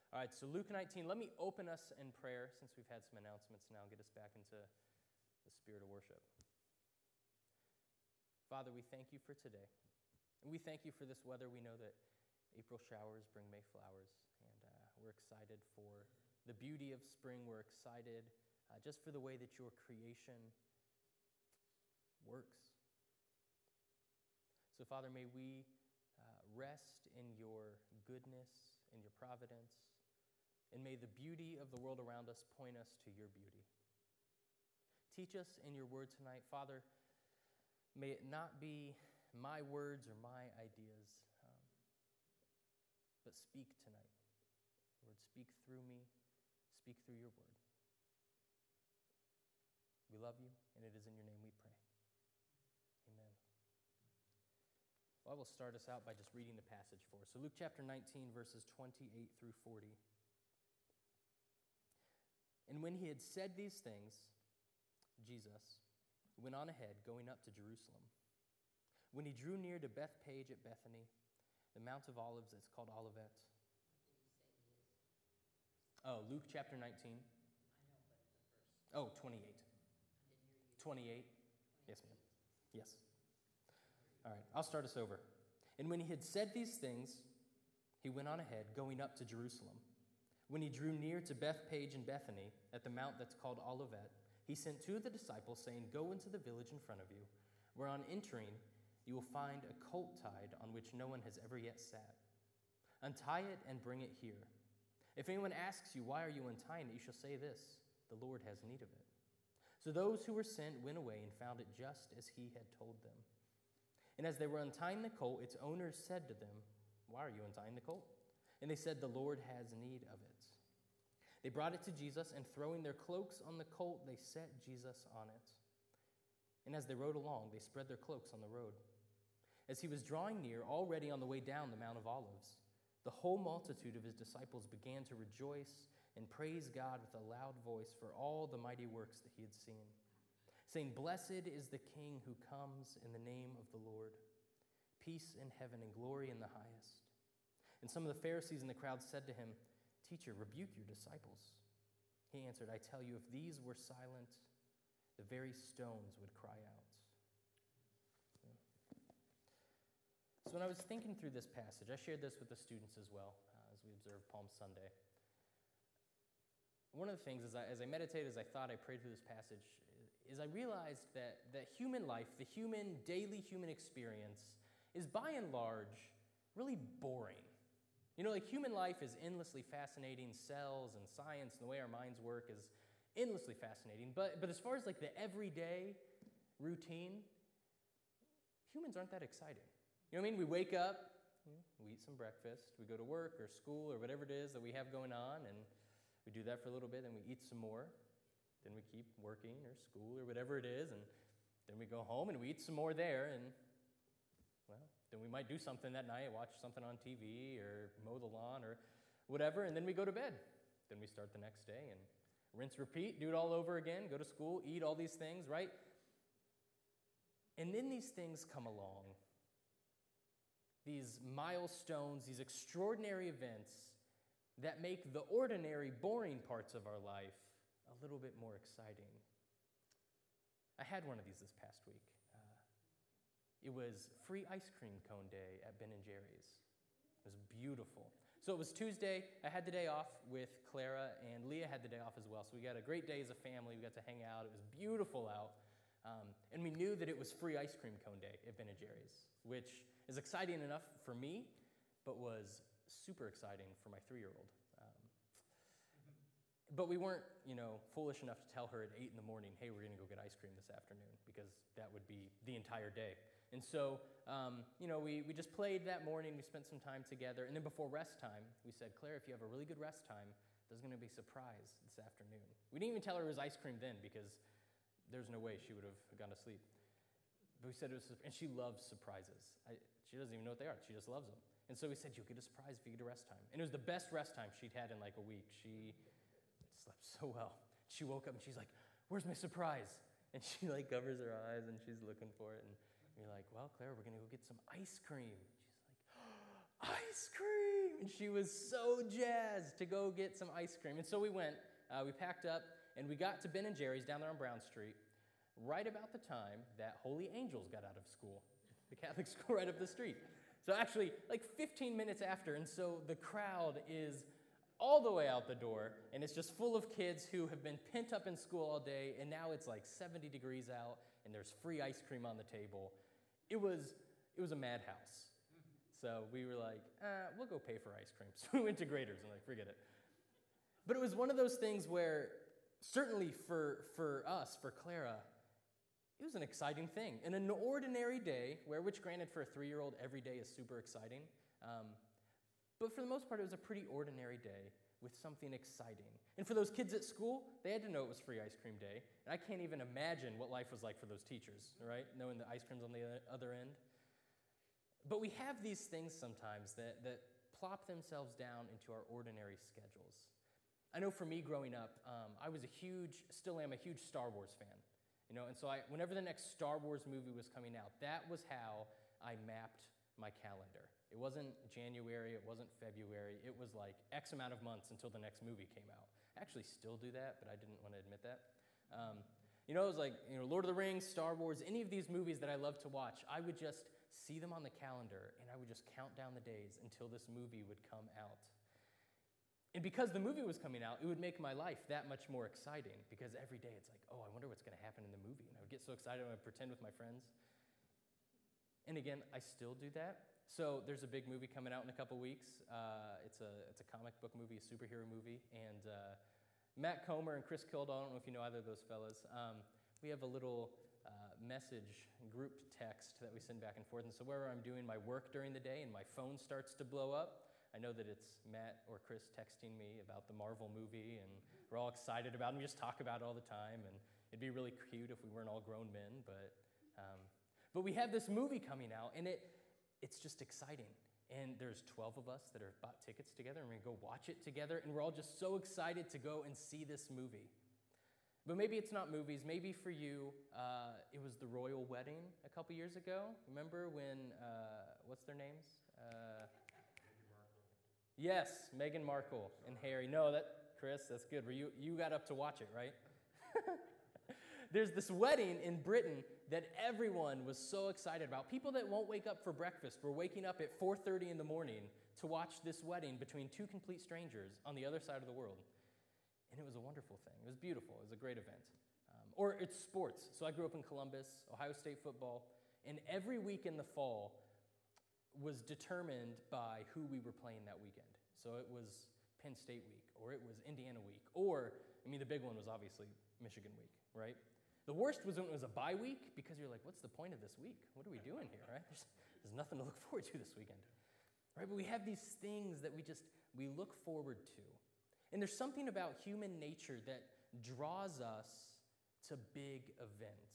All right, so Luke 19, let me open us in prayer since we've had some announcements now, get us back into the spirit of worship. Father, we thank you for today. And we thank you for this weather. We know that April showers bring May flowers, and we're excited for the beauty of spring. We're excited just for the way that your creation works. So, Father, may we rest in your goodness and your providence, and may the beauty of the world around us point us to your beauty. Teach us in your word tonight. Father, may it not be my words or my ideas, but speak tonight. Lord, speak through me, speak through your word. We love you, and it is in your name we pray. Amen. Well, I will start us out by just reading the passage for us. So Luke chapter 19, verses 28 through 40. And when he had said these things, Jesus went on ahead, going up to Jerusalem. When he drew near to Bethphage at Bethany, the Mount of Olives that's called Olivet. What did he say he is? Oh, Luke chapter 19. I know, but the verse. Oh, 28. I didn't hear you. 28. Yes, ma'am. Yes. All right, I'll start us over. And when he had said these things, he went on ahead, going up to Jerusalem. When he drew near to Bethphage and Bethany, at the mount that's called Olivet, he sent two of the disciples, saying, "Go into the village in front of you, where on entering you will find a colt tied on which no one has ever yet sat. Untie it and bring it here. If anyone asks you, 'Why are you untying it?' you shall say this, 'The Lord has need of it.'" So those who were sent went away and found it just as he had told them. And as they were untying the colt, its owners said to them, "Why are you untying the colt?" And they said, "The Lord has need of it." They brought it to Jesus, and throwing their cloaks on the colt, they set Jesus on it. And as they rode along, they spread their cloaks on the road. As he was drawing near, already on the way down the Mount of Olives, the whole multitude of his disciples began to rejoice and praise God with a loud voice for all the mighty works that he had seen, saying, "Blessed is the King who comes in the name of the Lord. Peace in heaven and glory in the highest." And some of the Pharisees in the crowd said to him, "Teacher, rebuke your disciples." He answered, "I tell you, if these were silent, the very stones would cry out." So when I was thinking through this passage, I shared this with the students as well as we observed Palm Sunday. One of the things as I meditated, as I thought, I prayed through this passage, is I realized that human life, the daily human experience, is by and large really boring. You know, like human life is endlessly fascinating. Cells and science and the way our minds work is endlessly fascinating. But as far as like the everyday routine, humans aren't that exciting. You know what I mean? We wake up, we eat some breakfast, we go to work or school or whatever it is that we have going on, and we do that for a little bit, and we eat some more. Then we keep working or school or whatever it is, and then we go home and we eat some more there, and, well, then we might do something that night, watch something on TV or mow the lawn or whatever, and then we go to bed. Then we start the next day and rinse, repeat, do it all over again, go to school, eat all these things, right? And then these things come along, these milestones, these extraordinary events that make the ordinary, boring parts of our life a little bit more exciting. I had one of these this past week. It was free ice cream cone day at Ben & Jerry's. It was beautiful. So it was Tuesday. I had the day off with Clara, and Leah had the day off as well. So we got a great day as a family. We got to hang out. It was beautiful out. And we knew that it was free ice cream cone day at Ben & Jerry's, which is exciting enough for me, but was super exciting for my 3-year-old. But we weren't, foolish enough to tell her at 8 a.m, "Hey, we're going to go get ice cream this afternoon," because that would be the entire day. And so, we just played that morning. We spent some time together. And then before rest time, we said, "Claire, if you have a really good rest time, there's going to be a surprise this afternoon." We didn't even tell her it was ice cream then, because there's no way she would have gone to sleep. But we said it was, and she loves surprises. She doesn't even know what they are. She just loves them. And so we said, "You'll get a surprise if you get a rest time." And it was the best rest time she'd had in like a week. She slept so well. She woke up and she's like, "Where's my surprise?" And she like covers her eyes and she's looking for it. And you're like, "Well, Claire, we're going to go get some ice cream." And she's like, ice cream! And she was so jazzed to go get some ice cream. And so we went, we packed up, and we got to Ben & Jerry's down there on Brown Street right about the time that Holy Angels got out of school, the Catholic school right up the street. So actually, like 15 minutes after, and so the crowd is all the way out the door, and it's just full of kids who have been pent up in school all day, and now it's like 70 degrees out, and there's free ice cream on the table. It was a madhouse. So we were like, we'll go pay for ice cream. So we went to Grader's and like, forget it. But it was one of those things where, certainly for us, for Clara, it was an exciting thing. In an ordinary day, which granted for a 3-year-old, every day is super exciting. But for the most part, it was a pretty ordinary day with something exciting. And for those kids at school, they had to know it was free ice cream day. And I can't even imagine what life was like for those teachers, right? Knowing the ice cream's on the other end. But we have these things sometimes that plop themselves down into our ordinary schedules. I know for me growing up, I was still am a huge Star Wars fan. And so whenever the next Star Wars movie was coming out, that was how I mapped my calendar. It wasn't January, it wasn't February, it was like X amount of months until the next movie came out. I actually still do that, but I didn't want to admit that. It was like, Lord of the Rings, Star Wars, any of these movies that I love to watch, I would just see them on the calendar, and I would just count down the days until this movie would come out. And because the movie was coming out, it would make my life that much more exciting, because every day it's like, oh, I wonder what's going to happen in the movie. And I would get so excited when I would pretend with my friends. And again, I still do that. So there's a big movie coming out in a couple weeks. It's a comic book movie, a superhero movie. And Matt Comer and Chris Kildall, I don't know if you know either of those fellas, we have a little message group text that we send back and forth. And so wherever I'm doing my work during the day and my phone starts to blow up, I know that it's Matt or Chris texting me about the Marvel movie, and we're all excited about it. We just talk about it all the time, and it'd be really cute if we weren't all grown men. But we have this movie coming out, and it's just exciting. And there's 12 of us that have bought tickets together, and we're going to go watch it together, and we're all just so excited to go and see this movie. But maybe it's not movies. Maybe for you, it was the royal wedding a couple years ago. Remember when, what's their names? Yes, Meghan Markle and Harry. No, Chris, that's good. You got up to watch it, right? There's this wedding in Britain that everyone was so excited about. People that won't wake up for breakfast were waking up at 4:30 in the morning to watch this wedding between two complete strangers on the other side of the world. And it was a wonderful thing. It was beautiful. It was a great event. Or it's sports. So I grew up in Columbus, Ohio State football, and every week in the fall was determined by who we were playing that weekend. So it was Penn State week, or it was Indiana week, or, the big one was obviously Michigan week, right? The worst was when it was a bye week, because you're like, what's the point of this week? What are we doing here, right? There's nothing to look forward to this weekend, right? But we have these things that we look forward to. And there's something about human nature that draws us to big events.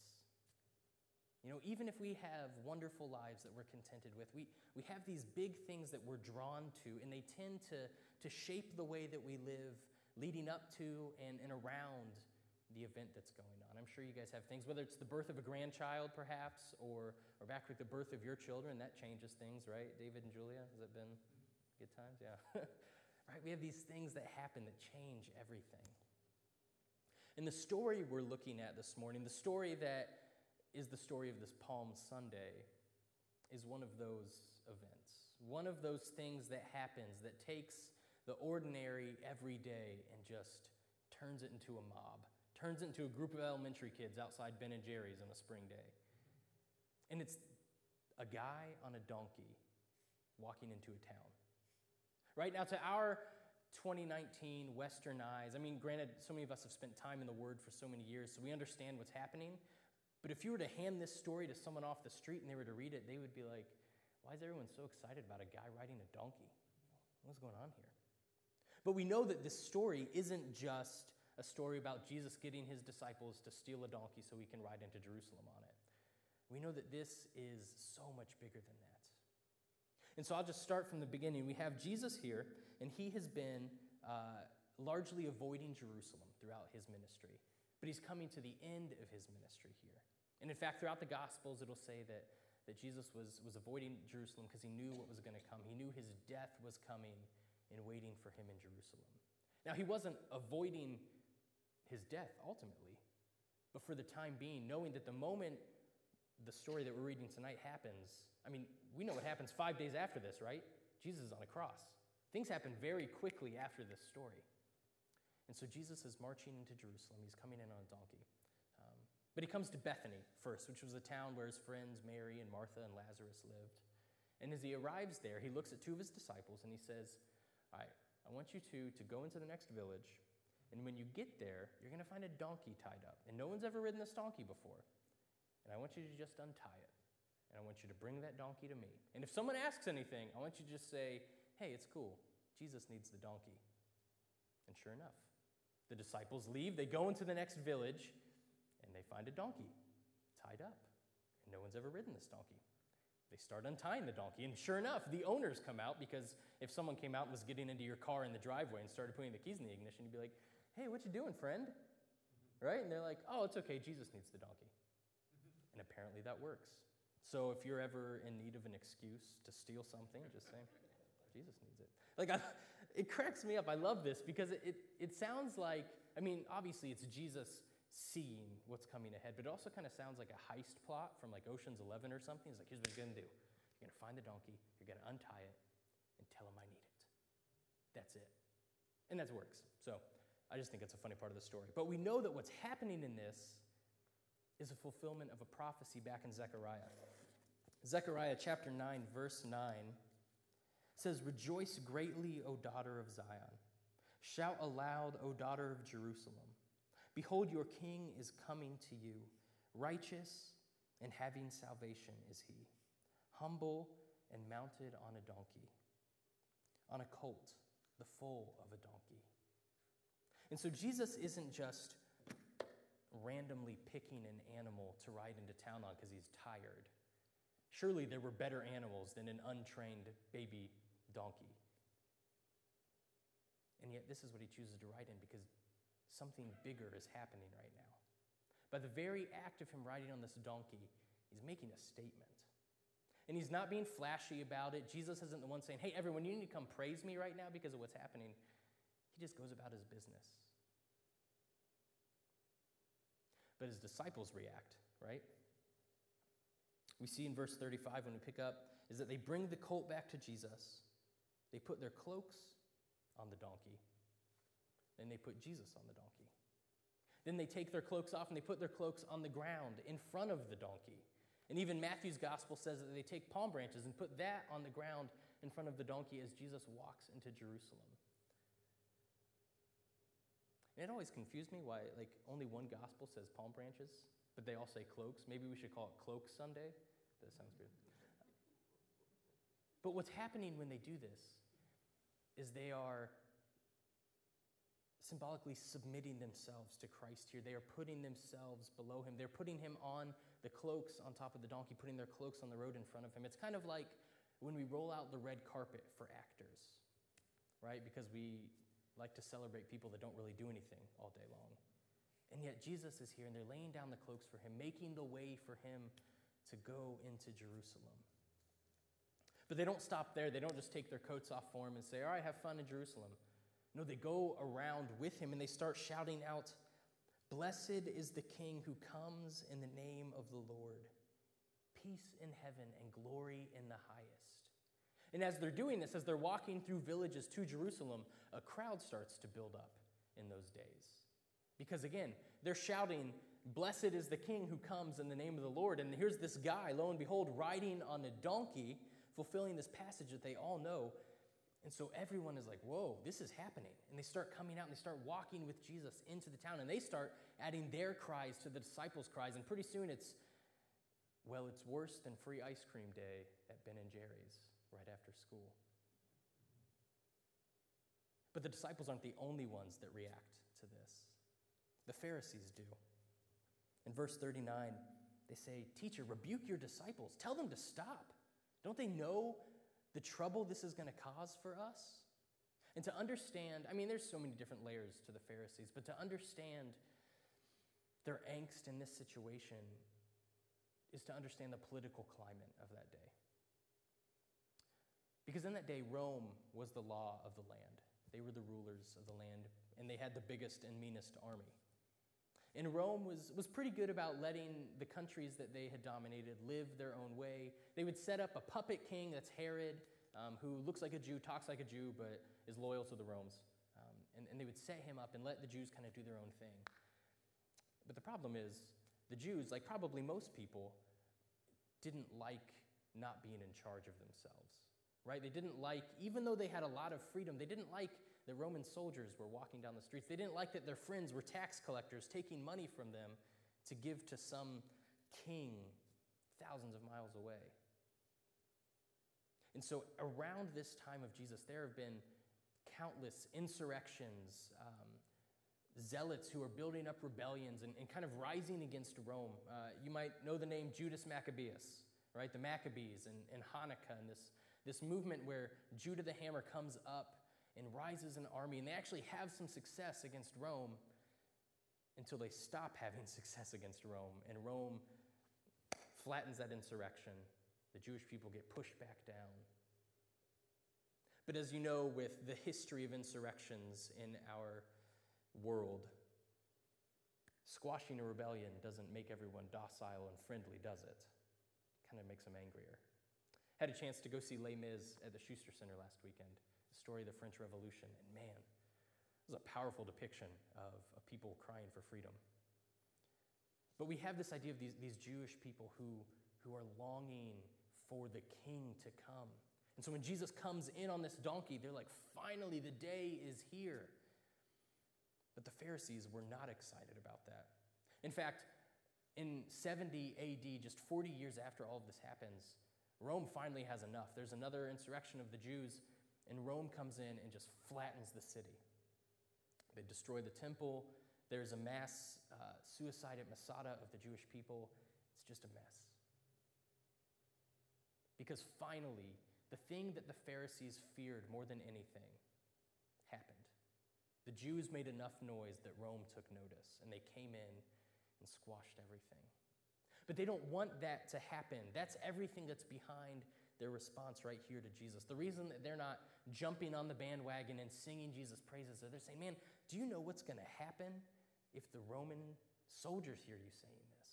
Even if we have wonderful lives that we're contented with, we have these big things that we're drawn to, and they tend to shape the way that we live leading up to and around the event that's going on. I'm sure you guys have things, whether it's the birth of a grandchild, perhaps, or back with the birth of your children, that changes things, right? David and Julia, has it been good times? Yeah. Right? We have these things that happen that change everything. And the story we're looking at this morning, the story that is the story of this Palm Sunday, is one of those events. One of those things that happens that takes the ordinary everyday and just turns it into a mob, turns it into a group of elementary kids outside Ben & Jerry's on a spring day. And it's a guy on a donkey walking into a town. Right? Now, to our 2019 Western eyes, granted, so many of us have spent time in the Word for so many years, so we understand what's happening. But if you were to hand this story to someone off the street and they were to read it, they would be like, why is everyone so excited about a guy riding a donkey? What's going on here? But we know that this story isn't just a story about Jesus getting his disciples to steal a donkey so he can ride into Jerusalem on it. We know that this is so much bigger than that. And so I'll just start from the beginning. We have Jesus here, and he has been largely avoiding Jerusalem throughout his ministry. But he's coming to the end of his ministry here. And in fact, throughout the Gospels, it'll say that that Jesus was avoiding Jerusalem because he knew what was going to come. He knew his death was coming and waiting for him in Jerusalem. Now, he wasn't avoiding his death ultimately, but for the time being, knowing that the moment the story that we're reading tonight happens, I mean, we know what happens 5 days after this, right? Jesus is on a cross. Things happen very quickly after this story. And so Jesus is marching into Jerusalem. He's coming in on a donkey. But he comes to Bethany first, which was a town where his friends Mary and Martha and Lazarus lived. And as he arrives there, he looks at two of his disciples and he says, all right, I want you two to go into the next village. And when you get there, you're going to find a donkey tied up. And no one's ever ridden this donkey before. And I want you to just untie it. And I want you to bring that donkey to me. And if someone asks anything, I want you to just say, hey, it's cool. Jesus needs the donkey. And sure enough, the disciples leave. They go into the next village. And they find a donkey tied up. And no one's ever ridden this donkey. They start untying the donkey. And sure enough, the owners come out, because if someone came out and was getting into your car in the driveway and started putting the keys in the ignition, you'd be like, hey, what you doing, friend? Right? And they're like, oh, it's okay. Jesus needs the donkey. And apparently that works. So if you're ever in need of an excuse to steal something, just say, Jesus needs it. It cracks me up. I love this because it sounds like, I mean, obviously it's Jesus seeing what's coming ahead, but it also kind of sounds like a heist plot from like Ocean's 11 or something. He's like, here's what you're going to do. You're going to find the donkey, you're going to untie it, and tell him I need it. That's it. And that works. So I just think it's a funny part of the story. But we know that what's happening in this is a fulfillment of a prophecy back in Zechariah. Zechariah chapter 9, verse 9 says, rejoice greatly, O daughter of Zion. Shout aloud, O daughter of Jerusalem. Behold, your king is coming to you. Righteous and having salvation is he. Humble and mounted on a donkey. On a colt, the foal of a donkey. And so Jesus isn't just randomly picking an animal to ride into town on because he's tired. Surely there were better animals than an untrained baby donkey. And yet this is what he chooses to ride in because something bigger is happening right now. By the very act of him riding on this donkey, he's making a statement. And he's not being flashy about it. Jesus isn't the one saying, hey, everyone, you need to come praise me right now because of what's happening. He just goes about his business. But his disciples react, right? We see in verse 35 when we pick up, is that they bring the colt back to Jesus. They put their cloaks on the donkey. Then they put Jesus on the donkey. Then they take their cloaks off and they put their cloaks on the ground in front of the donkey. And even Matthew's gospel says that they take palm branches and put that on the ground in front of the donkey as Jesus walks into Jerusalem. And it always confused me why only one gospel says palm branches, but they all say cloaks. Maybe we should call it Cloak Sunday. That sounds weird. But what's happening when they do this is they are symbolically submitting themselves to Christ here. They are putting themselves below him. They're putting him on the cloaks on top of the donkey, putting their cloaks on the road in front of him. It's kind of like when we roll out the red carpet for actors, right? Because we like to celebrate people that don't really do anything all day long. And yet Jesus is here, and they're laying down the cloaks for him, making the way for him to go into Jerusalem. But they don't stop there. They don't just take their coats off for him and say, all right, have fun in Jerusalem. No, they go around with him and they start shouting out, blessed is the King who comes in the name of the Lord. Peace in heaven and glory in the highest. And as they're doing this, as they're walking through villages to Jerusalem, a crowd starts to build up in those days. Because again, they're shouting, blessed is the King who comes in the name of the Lord. And here's this guy, lo and behold, riding on a donkey, fulfilling this passage that they all know. And so everyone is like, whoa, this is happening. And they start coming out and they start walking with Jesus into the town. And they start adding their cries to the disciples' cries. And pretty soon it's worse than free ice cream day at Ben & Jerry's right after school. But the disciples aren't the only ones that react to this. The Pharisees do. In verse 39, they say, teacher, rebuke your disciples. Tell them to stop. Don't they know the trouble this is going to cause for us? And to understand, there's so many different layers to the Pharisees, but to understand their angst in this situation, is to understand the political climate of that day. Because in that day, Rome was the law of the land. They were the rulers of the land, and they had the biggest and meanest army. And Rome was pretty good about letting the countries that they had dominated live their own way. They would set up a puppet king, that's Herod, who looks like a Jew, talks like a Jew, but is loyal to the Romans. And they would set him up and let the Jews kind of do their own thing. But the problem is, the Jews, like probably most people, didn't like not being in charge of themselves, right? They didn't like, even though they had a lot of freedom, they didn't like the Roman soldiers were walking down the streets. They didn't like that their friends were tax collectors taking money from them to give to some king thousands of miles away. And so around this time of Jesus, there have been countless insurrections, zealots who are building up rebellions and kind of rising against Rome. You might know the name Judas Maccabeus, right? The Maccabees and Hanukkah, and this movement where Judah the Hammer comes up and rises an army, and they actually have some success against Rome until they stop having success against Rome, and Rome flattens that insurrection. The Jewish people get pushed back down. But as you know, with the history of insurrections in our world, squashing a rebellion doesn't make everyone docile and friendly, does it? It kind of makes them angrier. Had a chance to go see Les Mis at the Schuster Center last weekend, the story of the French Revolution, and man, it was a powerful depiction of people crying for freedom. But we have this idea of these Jewish people who are longing for the king to come. And so when Jesus comes in on this donkey, they're like, finally, the day is here. But the Pharisees were not excited about that. In fact, in 70 AD, just 40 years after all of this happens, Rome finally has enough. There's another insurrection of the Jews, and Rome comes in and just flattens the city. They destroy the temple. There's a mass suicide at Masada of the Jewish people. It's just a mess. Because finally, the thing that the Pharisees feared more than anything happened. The Jews made enough noise that Rome took notice, and they came in and squashed everything. But they don't want that to happen. That's everything that's behind their response right here to Jesus. The reason that they're not jumping on the bandwagon and singing Jesus' praises, they're saying, man, do you know what's going to happen if the Roman soldiers hear you saying this?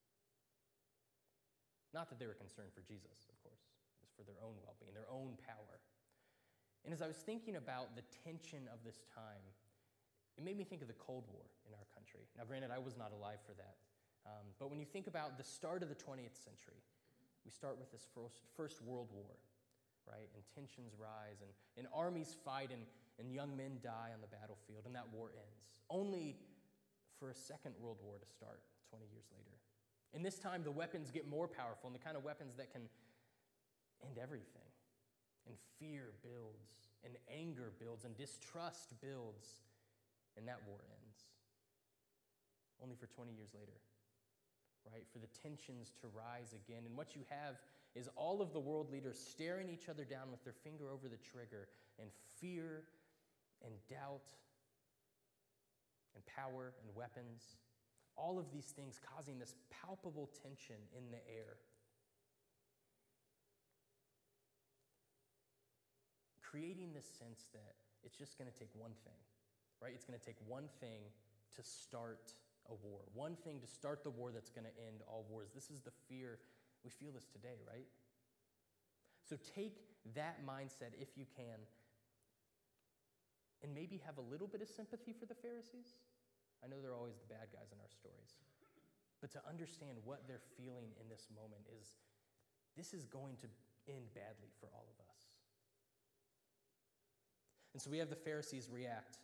Not that they were concerned for Jesus, of course. It was for their own well-being, their own power. And as I was thinking about the tension of this time, it made me think of the Cold War in our country. Now, granted, I was not alive for that. But when you think about the start of the 20th century, we start with this first World War, right? And tensions rise, and armies fight, and young men die on the battlefield, and that war ends. Only for a second World War to start 20 years later. And this time, the weapons get more powerful, and the kind of weapons that can end everything. And fear builds, and anger builds, and distrust builds, and that war ends. Only for 20 years later. Right, for the tensions to rise again. And what you have is all of the world leaders staring each other down with their finger over the trigger, and fear and doubt and power and weapons, all of these things causing this palpable tension in the air. Creating this sense that it's just going to take one thing, right? It's going to take one thing to start a war. One thing to start the war that's going to end all wars. This is the fear. We feel this today, right? So take that mindset, if you can, and maybe have a little bit of sympathy for the Pharisees. I know they're always the bad guys in our stories. But to understand what they're feeling in this moment is, this is going to end badly for all of us. And so we have the Pharisees react.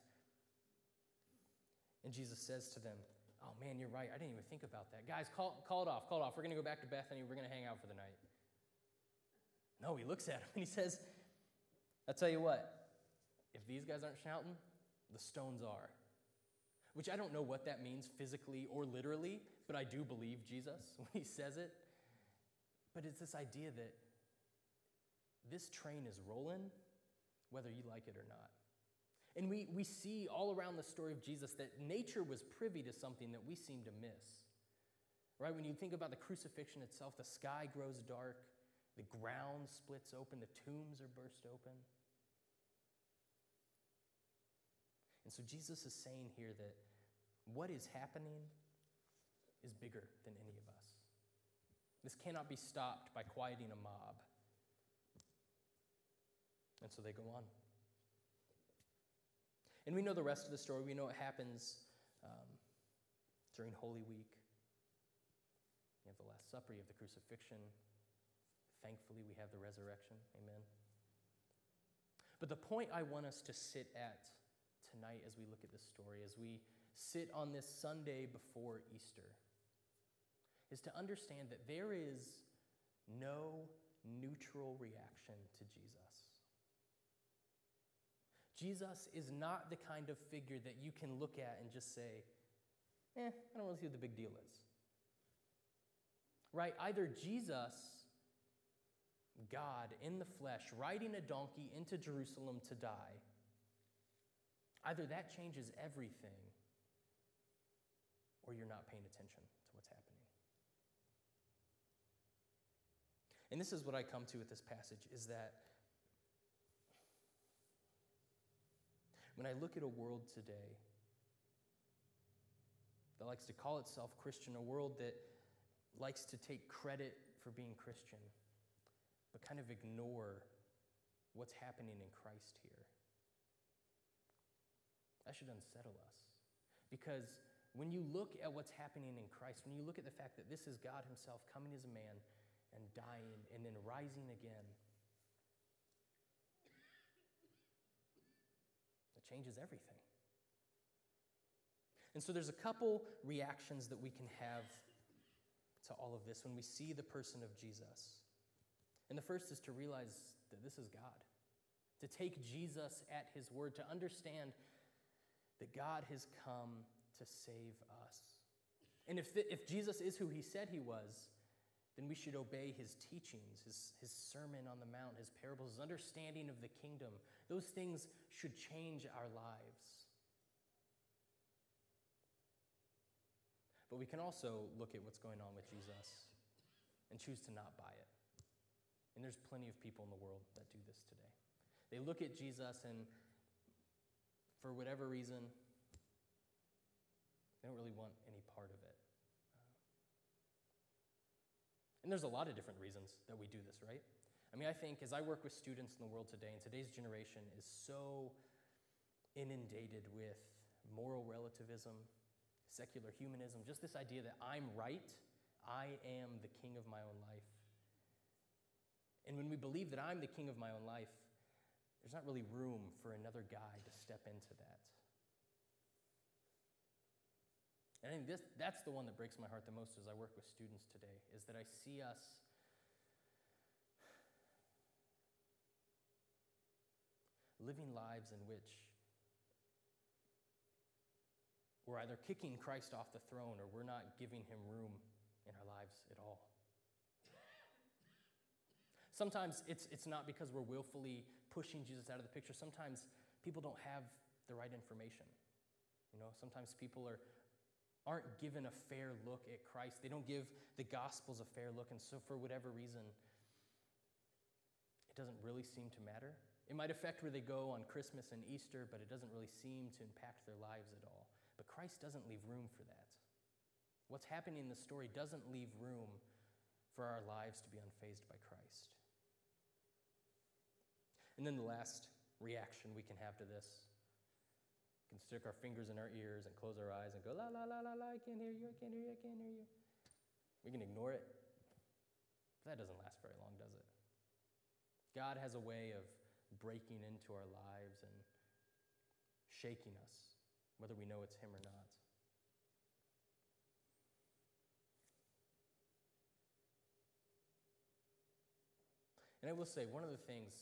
And Jesus says to them, oh man, you're right. I didn't even think about that. Guys, call it off. We're going to go back to Bethany. We're going to hang out for the night. No, he looks at him and he says, I'll tell you what, if these guys aren't shouting, the stones are. Which I don't know what that means physically or literally, but I do believe Jesus when he says it. But it's this idea that this train is rolling, whether you like it or not. And we see all around the story of Jesus that nature was privy to something that we seem to miss. Right? When you think about the crucifixion itself, the sky grows dark, the ground splits open, the tombs are burst open. And so Jesus is saying here that what is happening is bigger than any of us. This cannot be stopped by quieting a mob. And so they go on. And we know the rest of the story. We know what happens during Holy Week. You have the Last Supper, you have the crucifixion. Thankfully, we have the resurrection. Amen. But the point I want us to sit at tonight as we look at this story, as we sit on this Sunday before Easter, is to understand that there is no neutral reaction to Jesus. Jesus is not the kind of figure that you can look at and just say, I don't really see what the big deal is. Right? Either Jesus, God in the flesh, riding a donkey into Jerusalem to die, either that changes everything, or you're not paying attention to what's happening. And this is what I come to with this passage, is that when I look at a world today that likes to call itself Christian, a world that likes to take credit for being Christian, but kind of ignore what's happening in Christ here, that should unsettle us. Because when you look at what's happening in Christ, when you look at the fact that this is God himself coming as a man and dying and then rising again, that changes everything. And so there's a couple reactions that we can have to all of this when we see the person of Jesus. And the first is to realize that this is God, to take Jesus at his word, to understand that God has come to save us. And if Jesus is who he said he was, then we should obey his teachings, his Sermon on the Mount, his parables, his understanding of the kingdom. Those things should change our lives. But we can also look at what's going on with Jesus and choose to not buy it. And there's plenty of people in the world that do this today. They look at Jesus and for whatever reason, they don't really want any part of it. And there's a lot of different reasons that we do this, right? I mean, I think as I work with students in the world today, and today's generation is so inundated with moral relativism, secular humanism, just this idea that I'm right, I am the king of my own life. And when we believe that I'm the king of my own life, there's not really room for another guy to step into that. And I think that's the one that breaks my heart the most as I work with students today, is that I see us living lives in which we're either kicking Christ off the throne or we're not giving him room in our lives at all. Sometimes it's not because we're willfully pushing Jesus out of the picture. Sometimes people don't have the right information. Sometimes people aren't given a fair look at Christ. They don't give the Gospels a fair look, and so for whatever reason, it doesn't really seem to matter. It might affect where they go on Christmas and Easter, but it doesn't really seem to impact their lives at all. But Christ doesn't leave room for that. What's happening in the story doesn't leave room for our lives to be unfazed by Christ. And then the last reaction we can have to this, we can stick our fingers in our ears and close our eyes and go, la, la, la, la, la, I can't hear you, I can't hear you, I can't hear you. We can ignore it. But that doesn't last very long, does it? God has a way of breaking into our lives and shaking us, whether we know it's him or not. And I will say, one of the things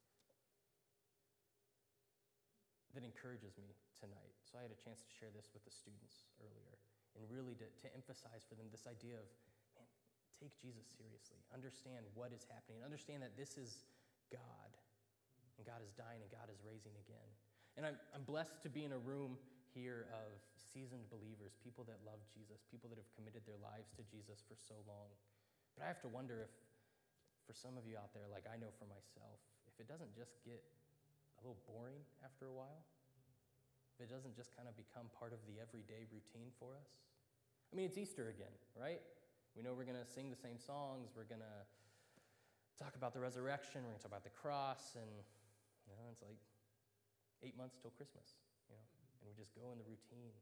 that encourages me tonight, so I had a chance to share this with the students earlier, and really to emphasize for them this idea of, man, take Jesus seriously. Understand what is happening. Understand that this is God, and God is dying, and God is raising again. And I'm blessed to be in a room here of seasoned believers, people that love Jesus, people that have committed their lives to Jesus for so long. But I have to wonder if, for some of you out there, like I know for myself, if it doesn't just get a little boring after a while, if it doesn't just kind of become part of the everyday routine for us. I mean, it's Easter again, right? We know we're going to sing the same songs. We're going to talk about the resurrection. We're going to talk about the cross. And, it's like 8 months till Christmas, and we just go in the routine.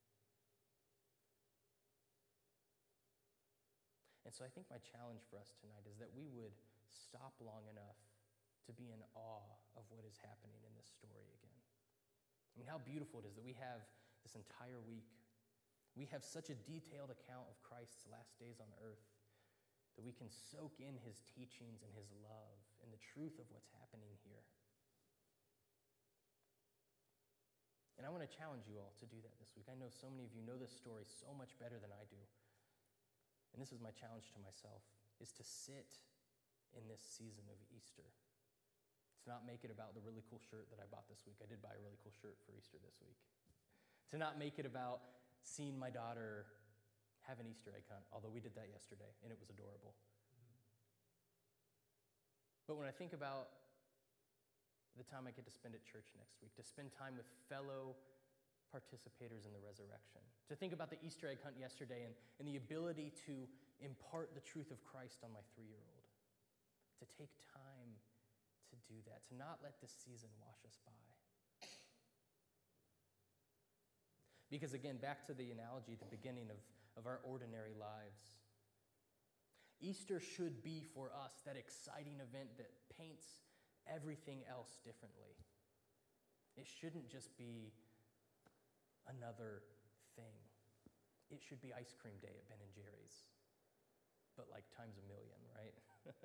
And so I think my challenge for us tonight is that we would stop long enough to be in awe of what is happening in this story again. I mean, how beautiful it is that we have this entire week. We have such a detailed account of Christ's last days on earth that we can soak in his teachings and his love and the truth of what's happening here. And I want to challenge you all to do that this week. I know so many of you know this story so much better than I do. And this is my challenge to myself, is to sit in this season of Easter. To not make it about the really cool shirt that I bought this week. I did buy a really cool shirt for Easter this week. To not make it about seeing my daughter have an Easter egg hunt, although we did that yesterday, and it was adorable. But when I think about the time I get to spend at church next week, to spend time with fellow participators in the resurrection, to think about the Easter egg hunt yesterday and the ability to impart the truth of Christ on my 3-year-old, to take time to do that, to not let this season wash us by. Because again, back to the analogy at the beginning of our ordinary lives, Easter should be for us that exciting event that paints everything else differently. It shouldn't just be another thing. It should be ice cream day at Ben & Jerry's, but like times a million, right?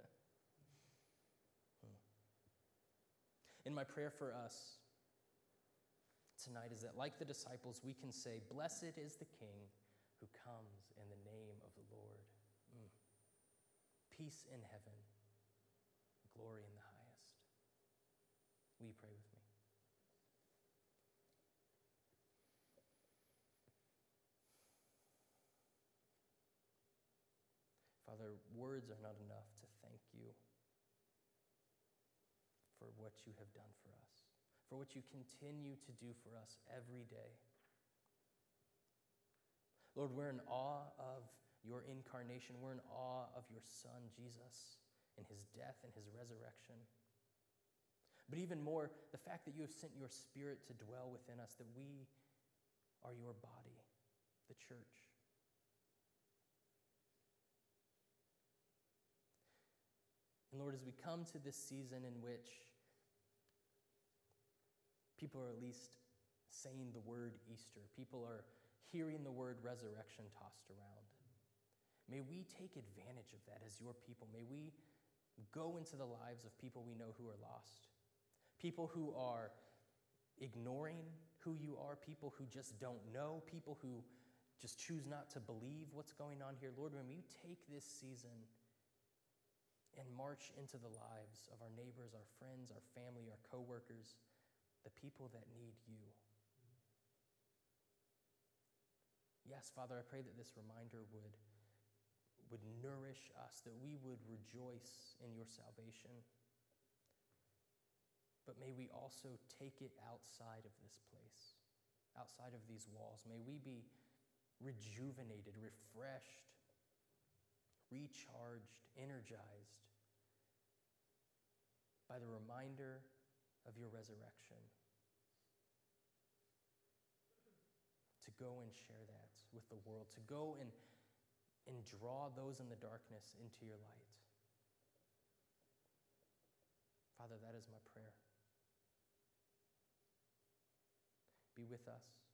And my prayer for us tonight is that, like the disciples, we can say, "Blessed is the King who comes in the name of the Lord." Peace in heaven, glory in the highest. Will you pray with me? Father, words are not enough to thank you for what you have done for us, for what you continue to do for us every day. Lord, we're in awe of your incarnation. We're in awe of your Son, Jesus, and his death and his resurrection. But even more, the fact that you have sent your Spirit to dwell within us, that we are your body, the church. And Lord, as we come to this season in which people are at least saying the word Easter, people are hearing the word resurrection tossed around, may we take advantage of that as your people. May we go into the lives of people we know who are lost, people who are ignoring who you are, people who just don't know, people who just choose not to believe what's going on here. Lord, when we take this season and march into the lives of our neighbors, our friends, our family, our coworkers, the people that need you. Yes, Father, I pray that this reminder would nourish us, that we would rejoice in your salvation. But may we also take it outside of this place, outside of these walls. May we be rejuvenated, refreshed, recharged, energized by the reminder of your resurrection. To go and share that with the world, to go and draw those in the darkness into your light. Father, that is my prayer. Be with us.